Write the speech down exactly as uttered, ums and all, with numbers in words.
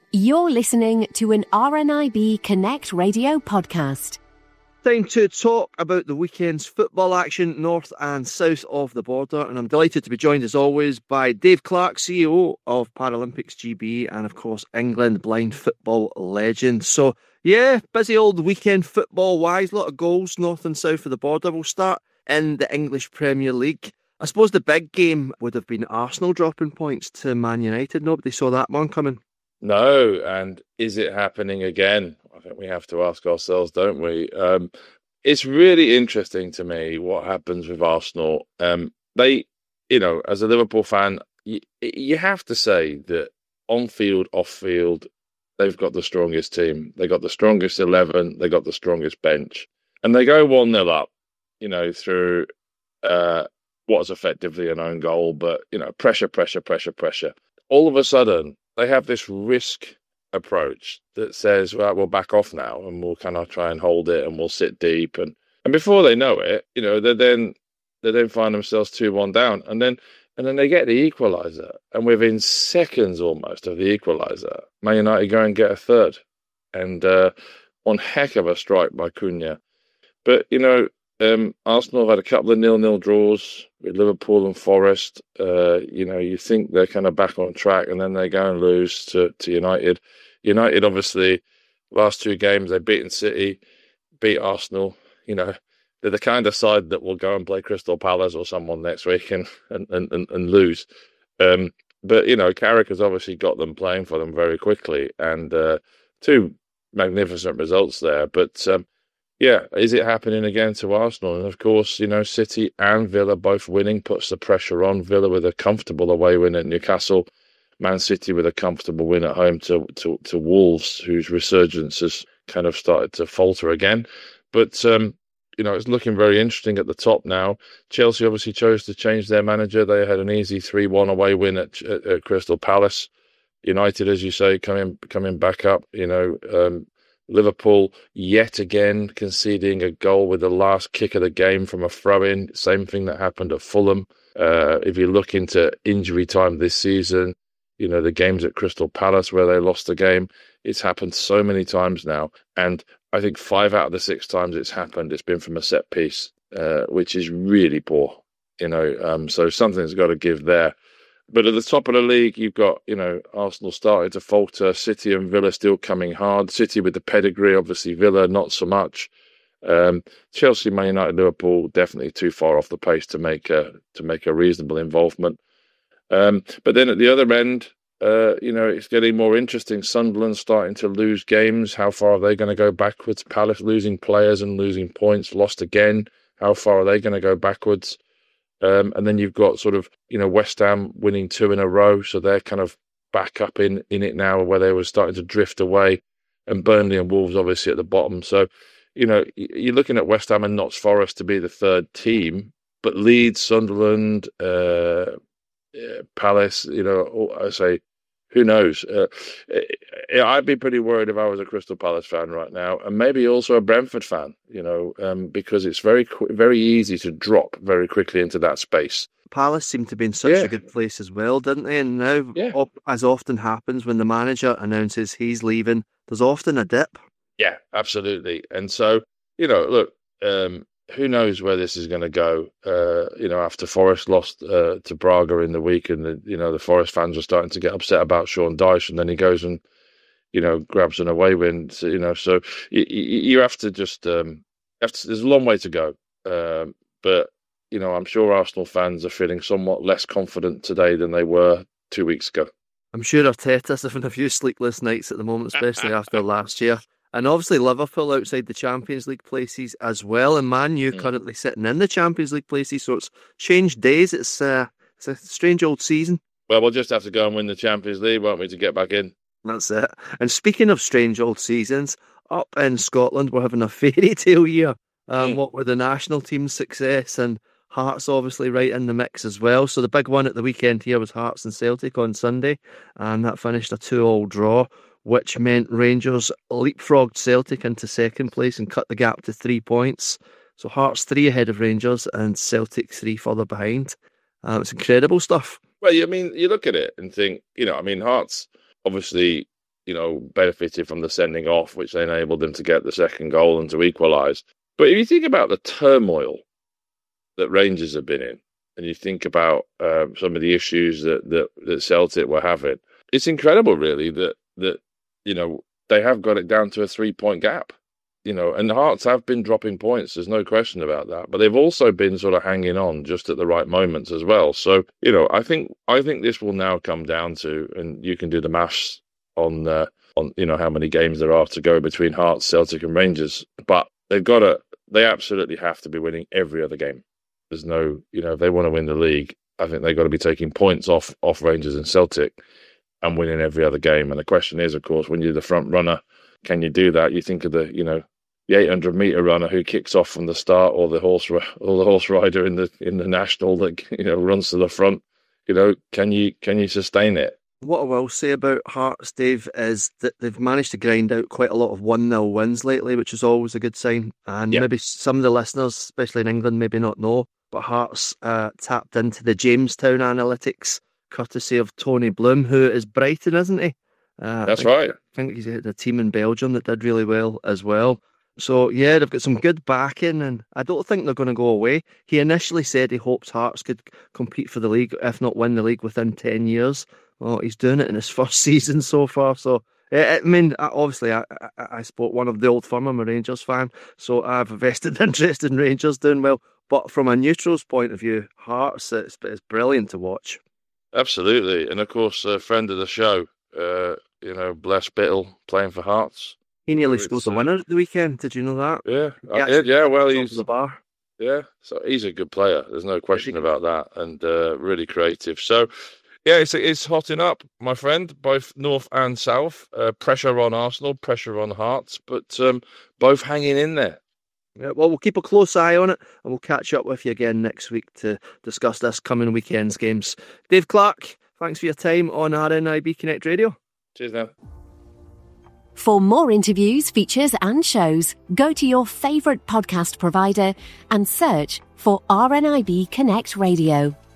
You're listening to an R N I B Connect radio podcast. Time to talk about the weekend's football action north and south of the border, and I'm delighted to be joined as always by Dave Clark, C E O of Paralympics G B, and of course England blind football legend. So yeah, busy old weekend football wise, a lot of goals north and south of the border. We'll start in the English Premier League. I suppose the big game would have been Arsenal dropping points to Man United. Nobody saw that one coming. No, and is it happening again? I think we have to ask ourselves, don't we? Um, it's really interesting to me what happens with Arsenal. Um, they, you know, as a Liverpool fan, you, you have to say that on field, off field, they've got the strongest team. They got the strongest eleven. They got the strongest bench, and they go one nil up. You know, through uh, what is effectively an own goal, but you know, pressure, pressure, pressure, pressure. All of a sudden, they have this risk approach that says, well, we'll back off now and we'll kind of try and hold it and we'll sit deep. And, and before they know it, you know, they then they then find themselves two one down. And then and then they get the equaliser. And within seconds almost of the equaliser, Man United go and get a third. And uh, one heck of a strike by Cunha. But, you know, Um, Arsenal have had a couple of nil-nil draws with Liverpool and Forest. Uh, you know, you think they're kind of back on track, and then they go and lose to, to United. United, obviously, last two games, they've beaten City, beat Arsenal. You know, they're the kind of side that will go and play Crystal Palace or someone next week and and, and, and lose. Um, but, you know, Carrick has obviously got them playing for them very quickly, and uh, two magnificent results there. But, um, yeah, is it happening again to Arsenal? And of course, you know, City and Villa both winning puts the pressure on. Villa with a comfortable away win at Newcastle, Man City with a comfortable win at home to, to, to Wolves, whose resurgence has kind of started to falter again. But, um, you know, it's looking very interesting at the top now. Chelsea obviously chose to change their manager. They had an easy three one away win at, at, at Crystal Palace. United, as you say, coming coming back up, you know, um, Liverpool yet again conceding a goal with the last kick of the game from a throw-in. Same thing that happened at Fulham. Uh, if you look into injury time this season, you know, the games at Crystal Palace where they lost the game, it's happened so many times now. And I think five out of the six times it's happened, it's been from a set piece, uh, which is really poor, you know. Um, so something's got to give there. But at the top of the league, you've got, you know, Arsenal starting to falter, City and Villa still coming hard. City with the pedigree, obviously Villa not so much. Um, Chelsea, Man United, Liverpool definitely too far off the pace to make a to make a reasonable involvement. Um, but then at the other end, uh, you know, it's getting more interesting. Sunderland starting to lose games. How far are they going to go backwards? Palace losing players and losing points, lost again. How far are they going to go backwards? Um, and then you've got sort of, you know, West Ham winning two in a row. So they're kind of back up in, in it now where they were starting to drift away. And Burnley and Wolves obviously at the bottom. So, you know, you're looking at West Ham and Notts Forest to be the third team. But Leeds, Sunderland, uh, uh, Palace, you know, I say, who knows? Uh, I'd be pretty worried if I was a Crystal Palace fan right now, and maybe also a Brentford fan, you know, um, because it's very, very easy to drop very quickly into that space. Palace seemed to be in such yeah. a good place as well, didn't they? And now, yeah. op- as often happens when the manager announces he's leaving, there's often a dip. Yeah, absolutely. And so, you know, look, um, who knows where this is going to go? Uh, you know, after Forest lost uh, to Braga in the week, and the, you know the Forest fans were starting to get upset about Sean Dyche, and then he goes and you know grabs an away win. So, you know, so you, you have to just um, have to, there's a long way to go, um, but you know, I'm sure Arsenal fans are feeling somewhat less confident today than they were two weeks ago. I'm sure Arteta's having a few sleepless nights at the moment, especially after last year. And obviously Liverpool outside the Champions League places as well, and Man U mm. currently sitting in the Champions League places, so it's changed days. It's, uh, it's a strange old season. Well, we'll just have to go and win the Champions League, won't we, to get back in? That's it. And speaking of strange old seasons, up in Scotland we're having a fairy tale year. Um, mm. What with the national team's success, and Hearts obviously right in the mix as well. So the big one at the weekend here was Hearts and Celtic on Sunday, and that finished a two-all draw, which meant Rangers leapfrogged Celtic into second place and cut the gap to three points. So Hearts three ahead of Rangers and Celtic three further behind. Um, it's incredible stuff. Well, I mean, you look at it and think, you know, I mean, Hearts, obviously, you know, benefited from the sending off, which enabled them to get the second goal and to equalise. But if you think about the turmoil that Rangers have been in, and you think about uh, some of the issues that, that that Celtic were having, it's incredible, really, that that you know they have got it down to a three-point gap. You know, and Hearts have been dropping points. There's no question about that. But they've also been sort of hanging on just at the right moments as well. So, you know, I think I think this will now come down to, and you can do the maths on uh, on you know how many games there are to go between Hearts, Celtic, and Rangers. But they've got to, they absolutely have to be winning every other game. There's no, you know, if they want to win the league, I think they've got to be taking points off off Rangers and Celtic and winning every other game. And the question is, of course, when you're the front runner, can you do that? You think of the, you know, the eight hundred meter runner who kicks off from the start, or the horse, or the horse rider in the in the national that, you know, runs to the front. You know, can you can you sustain it? What I will say about Hearts, Dave, is that they've managed to grind out quite a lot of one nil wins lately, which is always a good sign. And yeah. maybe some of the listeners, especially in England, maybe not know, but Hearts uh, tapped into the Jamestown analytics, courtesy of Tony Bloom, who is Brighton, isn't he? Uh, That's I think, right. I think he's had a team in Belgium that did really well as well. So, yeah, they've got some good backing, and I don't think they're going to go away. He initially said he hopes Hearts could compete for the league, if not win the league, within ten years. Well, he's doing it in his first season so far. So, I mean, obviously, I, I, I support one of the old firm. I'm a Rangers fan, so I have a vested interest in Rangers doing well. But from a neutral's point of view, Hearts, it's, it's brilliant to watch. Absolutely. And, of course, a friend of the show, uh, you know, Bless Bittle, playing for Hearts. He nearly scored the winner at the weekend. Did you know that? Yeah, I did. Yeah, well, he's the bar. Yeah, so he's a good player. There's no question about that, and uh, really creative. So, yeah, it's it's hotting up, my friend, both north and south. Uh, pressure on Arsenal, pressure on Hearts, but um, both hanging in there. Yeah, well, we'll keep a close eye on it, and we'll catch up with you again next week to discuss this coming weekend's games. Dave Clark, thanks for your time on R N I B Connect Radio. Cheers now. For more interviews, features and shows, go to your favourite podcast provider and search for R N I B Connect Radio.